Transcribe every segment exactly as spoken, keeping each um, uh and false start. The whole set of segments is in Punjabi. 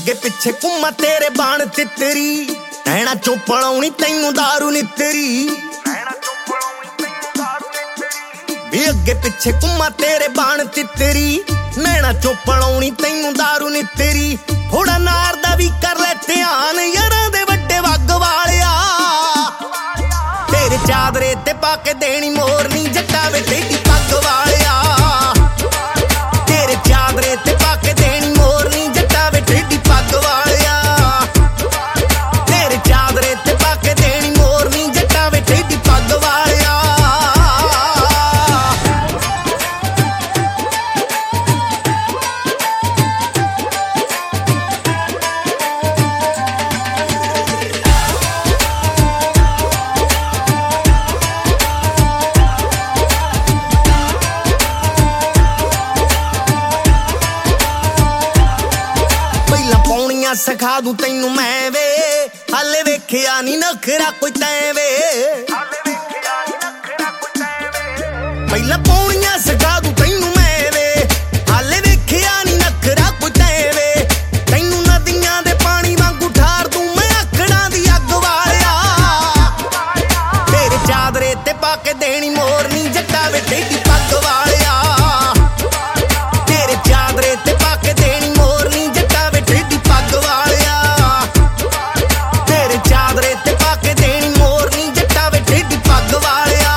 ਅੱਗੇ ਪਿੱਛੇ ਘੁੰਮਾ ਤੇਰੇ ਬਾਣ ਤਿੱਤਰੀ ਨੈਣਾ ਚੋਂ ਪਲਾਉਣੀ ਤੈਨੂੰ ਦਾਰੂ ਨਿੱਤਰੀ ਵੀ ਅੱਗੇ ਪਿੱਛੇ ਘੁੰਮਾ ਤੇਰੇ ਬਾਣ ਤਿੱਤਰੀ ਨੈਣਾ ਚੋਂ ਪਲਾਉਣੀ ਤੈਨੂੰ ਦਾਰੂ ਨਿੱਤਰੀ ਥੋੜਾ ਨਾਰ ਦਾ ਵੀ ਕਰ ਲੈ ਧਿਆਨ ਯਾਰਾਂ ਦੇ ਵੱਡੇ ਵੱਗ ਵਾਲਿਆ ਤੇਰੇ ਚਾਦਰੇ ਤੇ ਪਾ ਕੇ ਦੇਣੀ ਮੋਰਨੀ ਜੱਟਾ ਵੇ ਤੇਰੀ ਪੱਗ ਵਾਲਿਆ ਤੇਰੇ ਚਾਦਰੇ ਤੇ ਪਾ ਕੇ ਦੇਣੀ ਮੋਰਨੀ ਜੱਟਾ ਵੇ ਤੇਰੀ ਪੱਗ ਵਾਲਿਆ ਤੇਰੇ ਚਾਦਰੇ ਤੇ ਪਾ ਕੇ ਦੇਣੀ ਮੋਰਨੀ ਜੱਟਾ ਵੇ ਤੇਰੀ ਪੱਗ ਵਾਲਿਆ ਸਿਖਾ ਦੂੰ ਤੈਨੂੰ ਮੈਂ ਵੇ ਹਾਲੇ ਵੇਖਿਆ ਨੀ ਨਖਰਾ ਕੋਈ ਤੈਂ ਵੇ ਪਹਿਲਾਂ ਪੌਣੀਆਂ ਸਿਖਾ ਦੂੰ ਤੈਨੂੰ ਮੈਂ ਵੇ ਹਾਲੇ ਵੇਖਿਆ ਨੀ ਨਖਰਾ ਕੋਈ ਤੈਂ ਵੇ ਤੈਨੂੰ ਨਦੀਆਂ ਦੇ ਪਾਣੀ ਵਾਂਗੂ ਠਾਰ ਦੂੰ ਮੈਂ ਆਖੜਾਂ ਦੀ ਅੱਗ ਵਾਲਿਆ ਤੇਰੇ ਚਾਦਰੇ ਤੇ ਪਾ ਕੇ ਦੇਣੀ ਮੋਰਨੀ ਜੱਟਾ ਵੇ ਤੇਰੀ ਪੱਗ ਵਾਲਿਆ ਤੇਰੇ ਚਾਦਰੇ ਤੇ ਪਾ ਕੇ ਦੇਣੀ ਮੋਰਨੀ ਜੱਟਾ ਵੇ ਤੇਰੀ ਪੱਗ ਵਾਲਿਆ ਤੇਰੇ ਚਾਦਰੇ ਤੇ ਪਾ ਕੇ ਦੇਣੀ ਮੋਰਨੀ ਜੱਟਾ ਵੇ ਤੇਰੀ ਪੱਗ ਵਾਲਿਆ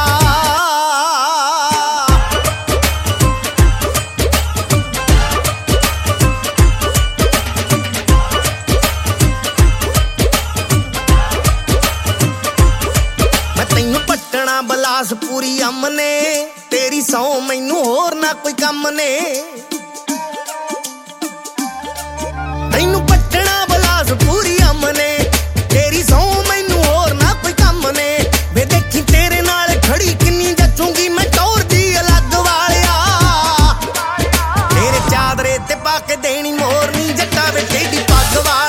ਮੈਂ ਤੈਨੂੰ ਪੱਟਣਾ ਬਲਾਸਪੁਰੀ ਅਮਨੇ ਤੇਰੀ ਸੌ ਮੈਨੂੰ ਹੋਰ ਨਾ ਕੋਈ ਕੰਮ ਨੇ ਤੈਨੂੰ ਪੱਟਣਾ ਬਲਾਸਪੁਰੀ ਅਮਨੇ ਤੇਰੀ ਸੌ ਮੈਨੂੰ ਹੋਰ ਨਾ ਕੋਈ ਕੰਮ ਨੇ ਵੇ ਦੇਖੀ ਤੇਰੇ ਨਾਲ ਖੜੀ ਕਿੰਨੀ ਜੱਚੂਗੀ ਮੈਂ ਟੌਰ ਦੀ ਅਲੱਗ ਵਾਲਿਆ ਤੇਰੇ ਚਾਦਰੇ ਤੇ ਪਾ ਕੇ ਦੇਣੀ ਮੋਰਨੀ ਜੱਟਾ ਵੇ ਤੇਰੀ ਪੱਗ ਵਾਲਿਆ